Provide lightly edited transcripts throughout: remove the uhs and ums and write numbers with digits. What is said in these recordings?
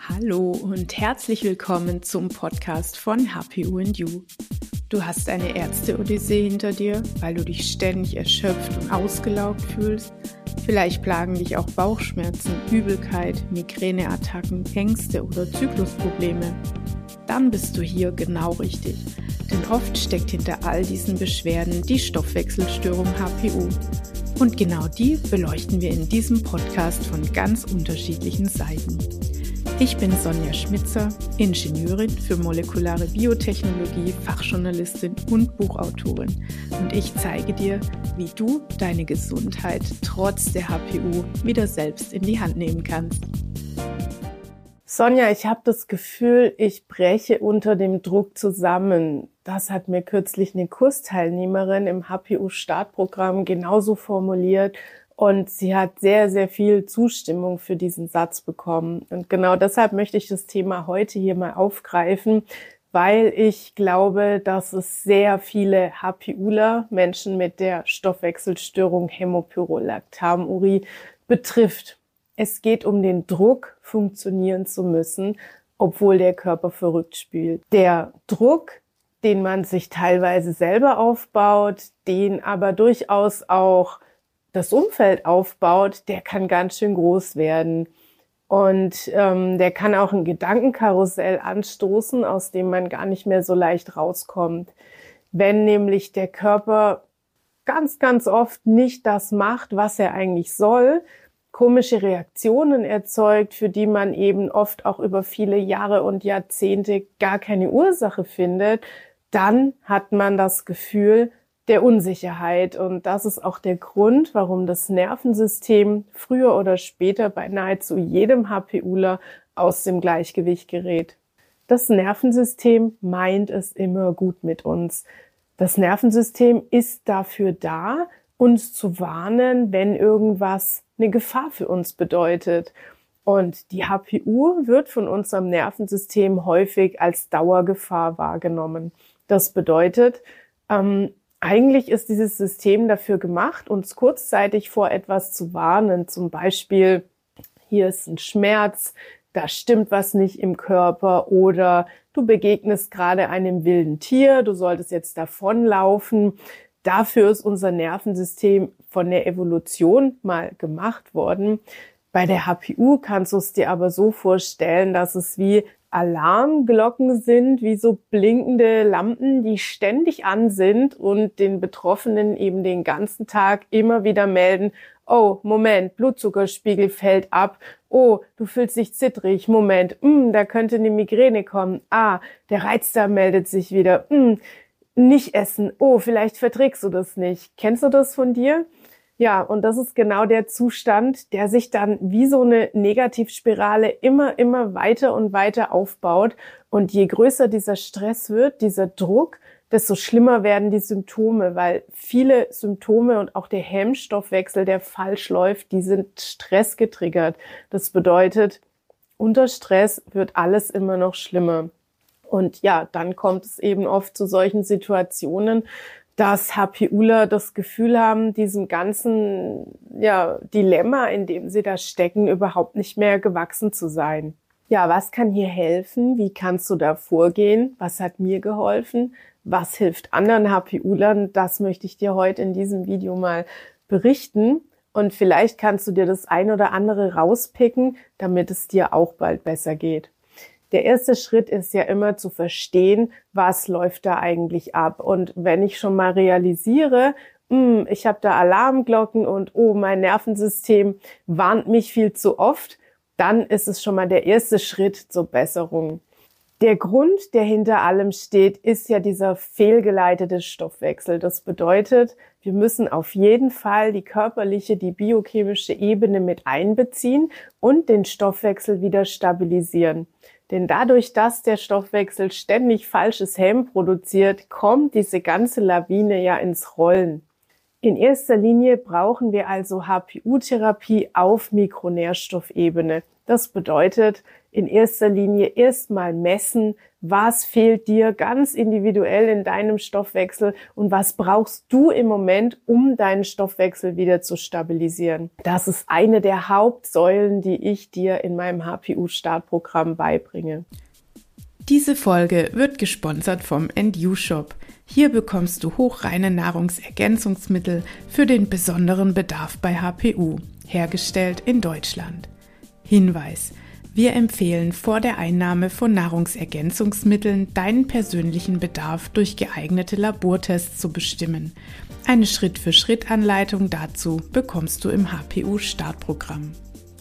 Hallo und herzlich willkommen zum Podcast von HPU&You. Du hast eine Ärzte-Odyssee hinter dir, weil du dich ständig erschöpft und ausgelaugt fühlst. Vielleicht plagen dich auch Bauchschmerzen, Übelkeit, Migräneattacken, Ängste oder Zyklusprobleme. Dann bist du hier genau richtig, denn oft steckt hinter all diesen Beschwerden die Stoffwechselstörung HPU. Und genau die beleuchten wir in diesem Podcast von ganz unterschiedlichen Seiten. Ich bin Sonja Schmitzer, Ingenieurin für molekulare Biotechnologie, Fachjournalistin und Buchautorin. Und ich zeige dir, wie du deine Gesundheit trotz der HPU wieder selbst in die Hand nehmen kannst. Sonja, ich habe das Gefühl, ich breche unter dem Druck zusammen. Das hat mir kürzlich eine Kursteilnehmerin im HPU-Startprogramm genauso formuliert. Und sie hat sehr, sehr viel Zustimmung für diesen Satz bekommen. Und genau deshalb möchte ich das Thema heute hier mal aufgreifen, weil ich glaube, dass es sehr viele HPUler, Menschen mit der Stoffwechselstörung Hämopyrolactamurie, betrifft. Es geht um den Druck, funktionieren zu müssen, obwohl der Körper verrückt spielt. Der Druck, den man sich teilweise selber aufbaut, den aber durchaus auch das Umfeld aufbaut, der kann ganz schön groß werden. Und der kann auch ein Gedankenkarussell anstoßen, aus dem man gar nicht mehr so leicht rauskommt. Wenn nämlich der Körper ganz, ganz oft nicht das macht, was er eigentlich soll, komische Reaktionen erzeugt, für die man eben oft auch über viele Jahre und Jahrzehnte gar keine Ursache findet, dann hat man das Gefühl der Unsicherheit. Und das ist auch der Grund, warum das Nervensystem früher oder später bei nahezu jedem HPUler aus dem Gleichgewicht gerät. Das Nervensystem meint es immer gut mit uns. Das Nervensystem ist dafür da, uns zu warnen, wenn irgendwas eine Gefahr für uns bedeutet. Und die HPU wird von unserem Nervensystem häufig als Dauergefahr wahrgenommen. Das bedeutet, eigentlich ist dieses System dafür gemacht, uns kurzzeitig vor etwas zu warnen. Zum Beispiel, hier ist ein Schmerz, da stimmt was nicht im Körper oder du begegnest gerade einem wilden Tier, du solltest jetzt davonlaufen. Dafür ist unser Nervensystem von der Evolution mal gemacht worden. Bei der HPU kannst du es dir aber so vorstellen, dass es wie Alarmglocken sind, wie so blinkende Lampen, die ständig an sind und den Betroffenen eben den ganzen Tag immer wieder melden: Oh, Moment, Blutzuckerspiegel fällt ab. Oh, du fühlst dich zittrig. Moment, da könnte eine Migräne kommen. Ah, der Reizdarm meldet sich wieder. Nicht essen. Oh, vielleicht verträgst du das nicht. Kennst du das von dir? Ja, und das ist genau der Zustand, der sich dann wie so eine Negativspirale immer weiter und weiter aufbaut. Und je größer dieser Stress wird, dieser Druck, desto schlimmer werden die Symptome, weil viele Symptome und auch der Hemmstoffwechsel, der falsch läuft, die sind stressgetriggert. Das bedeutet, unter Stress wird alles immer noch schlimmer. Und ja, dann kommt es eben oft zu solchen Situationen, dass HPUler das Gefühl haben, diesem ganzen Dilemma, in dem sie da stecken, überhaupt nicht mehr gewachsen zu sein. Ja, was kann hier helfen? Wie kannst du da vorgehen? Was hat mir geholfen? Was hilft anderen HPUlern? Das möchte ich dir heute in diesem Video mal berichten. Und vielleicht kannst du dir das ein oder andere rauspicken, damit es dir auch bald besser geht. Der erste Schritt ist ja immer zu verstehen, was läuft da eigentlich ab. Und wenn ich schon mal realisiere, ich habe da Alarmglocken und mein Nervensystem warnt mich viel zu oft, dann ist es schon mal der erste Schritt zur Besserung. Der Grund, der hinter allem steht, ist ja dieser fehlgeleitete Stoffwechsel. Das bedeutet, wir müssen auf jeden Fall die körperliche, die biochemische Ebene mit einbeziehen und den Stoffwechsel wieder stabilisieren. Denn dadurch, dass der Stoffwechsel ständig falsches Häm produziert, kommt diese ganze Lawine ja ins Rollen. In erster Linie brauchen wir also HPU-Therapie auf Mikronährstoffebene. Das bedeutet, in erster Linie erstmal messen, was fehlt dir ganz individuell in deinem Stoffwechsel und was brauchst du im Moment, um deinen Stoffwechsel wieder zu stabilisieren. Das ist eine der Hauptsäulen, die ich dir in meinem HPU-Startprogramm beibringe. Diese Folge wird gesponsert vom &You Shop. Hier bekommst du hochreine Nahrungsergänzungsmittel für den besonderen Bedarf bei HPU, hergestellt in Deutschland. Hinweis: Wir empfehlen vor der Einnahme von Nahrungsergänzungsmitteln deinen persönlichen Bedarf durch geeignete Labortests zu bestimmen. Eine Schritt-für-Schritt-Anleitung dazu bekommst du im HPU-Startprogramm.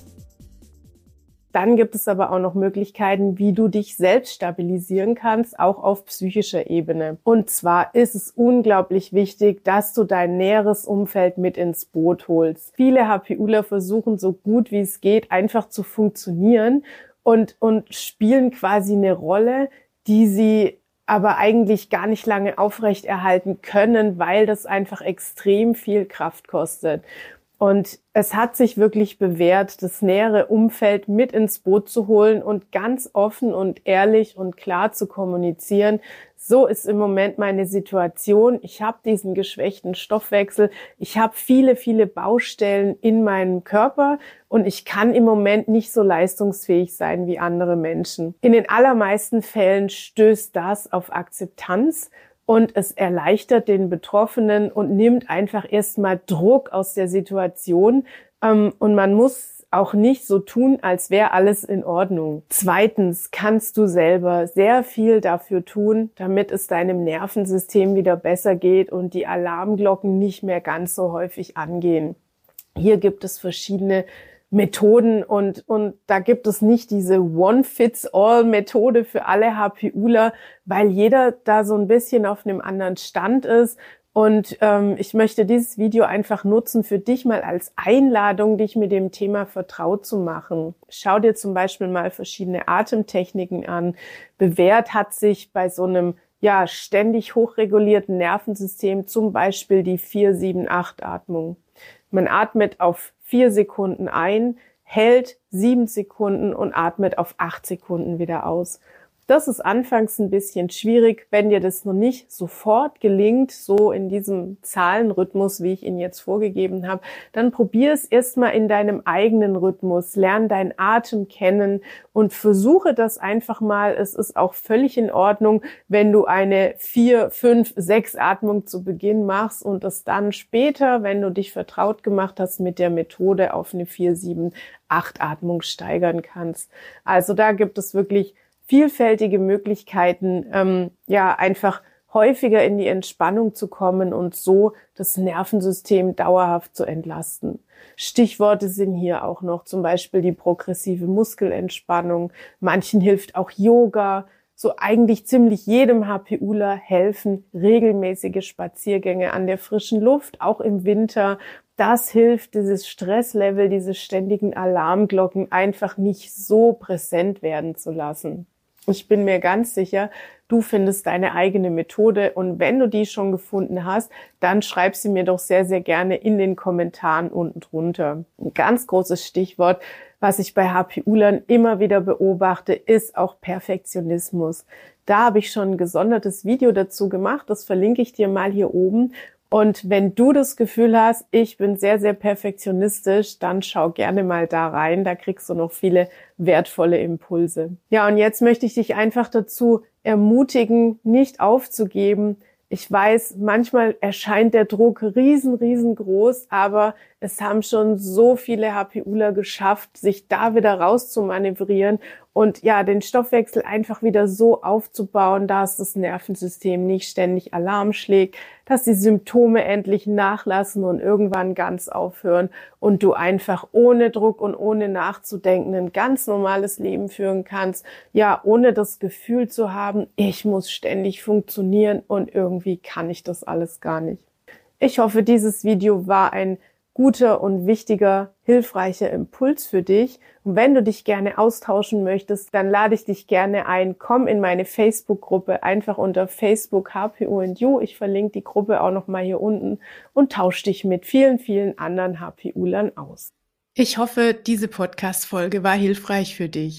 Dann gibt es aber auch noch Möglichkeiten, wie du dich selbst stabilisieren kannst, auch auf psychischer Ebene. Und zwar ist es unglaublich wichtig, dass du dein näheres Umfeld mit ins Boot holst. Viele HPUler versuchen so gut wie es geht, einfach zu funktionieren und spielen quasi eine Rolle, die sie aber eigentlich gar nicht lange aufrechterhalten können, weil das einfach extrem viel Kraft kostet. Und es hat sich wirklich bewährt, das nähere Umfeld mit ins Boot zu holen und ganz offen und ehrlich und klar zu kommunizieren. So ist im Moment meine Situation. Ich habe diesen geschwächten Stoffwechsel. Ich habe viele, viele Baustellen in meinem Körper und ich kann im Moment nicht so leistungsfähig sein wie andere Menschen. In den allermeisten Fällen stößt das auf Akzeptanz. Und es erleichtert den Betroffenen und nimmt einfach erstmal Druck aus der Situation. Und man muss auch nicht so tun, als wäre alles in Ordnung. Zweitens kannst du selber sehr viel dafür tun, damit es deinem Nervensystem wieder besser geht und die Alarmglocken nicht mehr ganz so häufig angehen. Hier gibt es verschiedene Methoden und da gibt es nicht diese One-Fits-All-Methode für alle HPUler, weil jeder da so ein bisschen auf einem anderen Stand ist. Und ich möchte dieses Video einfach nutzen für dich mal als Einladung, dich mit dem Thema vertraut zu machen. Schau dir zum Beispiel mal verschiedene Atemtechniken an. Bewährt hat sich bei so einem ständig hochregulierten Nervensystem zum Beispiel die 4-7-8-Atmung. Man atmet auf 4 Sekunden ein, hält 7 Sekunden und atmet auf 8 Sekunden wieder aus. Das ist anfangs ein bisschen schwierig, wenn dir das noch nicht sofort gelingt, so in diesem Zahlenrhythmus, wie ich ihn jetzt vorgegeben habe, dann probier es erstmal in deinem eigenen Rhythmus, lern deinen Atem kennen und versuche das einfach mal. Es ist auch völlig in Ordnung, wenn du eine 4, 5, 6 Atmung zu Beginn machst und es dann später, wenn du dich vertraut gemacht hast mit der Methode, auf eine 4, 7, 8 Atmung steigern kannst. Also da gibt es wirklich vielfältige Möglichkeiten, einfach häufiger in die Entspannung zu kommen und so das Nervensystem dauerhaft zu entlasten. Stichworte sind hier auch noch zum Beispiel die progressive Muskelentspannung. Manchen hilft auch Yoga. So eigentlich ziemlich jedem HPUler helfen regelmäßige Spaziergänge an der frischen Luft, auch im Winter. Das hilft, dieses Stresslevel, diese ständigen Alarmglocken einfach nicht so präsent werden zu lassen. Ich bin mir ganz sicher, du findest deine eigene Methode und wenn du die schon gefunden hast, dann schreib sie mir doch sehr, sehr gerne in den Kommentaren unten drunter. Ein ganz großes Stichwort, was ich bei HPUlern immer wieder beobachte, ist auch Perfektionismus. Da habe ich schon ein gesondertes Video dazu gemacht, das verlinke ich dir mal hier oben. Und wenn du das Gefühl hast, ich bin sehr, sehr perfektionistisch, dann schau gerne mal da rein. Da kriegst du noch viele wertvolle Impulse. Ja, und jetzt möchte ich dich einfach dazu ermutigen, nicht aufzugeben. Ich weiß, manchmal erscheint der Druck riesengroß, aber es haben schon so viele HPUler geschafft, sich da wieder rauszumanövrieren und den Stoffwechsel einfach wieder so aufzubauen, dass das Nervensystem nicht ständig Alarm schlägt, dass die Symptome endlich nachlassen und irgendwann ganz aufhören und du einfach ohne Druck und ohne nachzudenken ein ganz normales Leben führen kannst, ohne das Gefühl zu haben, ich muss ständig funktionieren und irgendwie kann ich das alles gar nicht. Ich hoffe, dieses Video war ein guter und wichtiger, hilfreicher Impuls für dich. Und wenn du dich gerne austauschen möchtest, dann lade ich dich gerne ein. Komm in meine Facebook-Gruppe, einfach unter Facebook HPU&You. Ich verlinke die Gruppe auch nochmal hier unten und tausch dich mit vielen, vielen anderen HPUlern aus. Ich hoffe, diese Podcast-Folge war hilfreich für dich.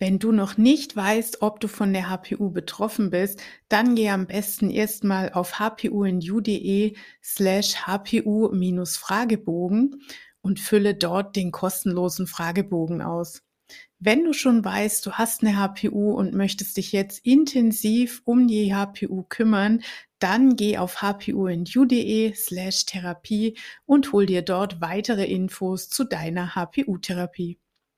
Wenn du noch nicht weißt, ob du von der HPU betroffen bist, dann geh am besten erstmal auf hpuindu.de/hpu-Fragebogen und fülle dort den kostenlosen Fragebogen aus. Wenn du schon weißt, du hast eine HPU und möchtest dich jetzt intensiv um die HPU kümmern, dann geh auf hpuindu.de/Therapie und hol dir dort weitere Infos zu deiner HPU-Therapie.